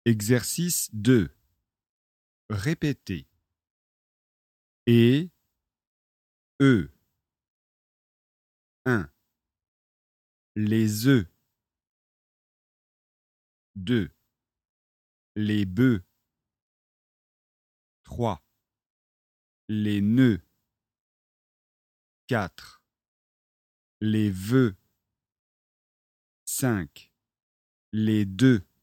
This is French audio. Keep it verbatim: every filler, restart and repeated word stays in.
Exercice deux. Répétez. Et, E. un. Les œufs. deux. Les bœufs. trois. Les nœuds. quatre. Les vœux. cinq. Les deux.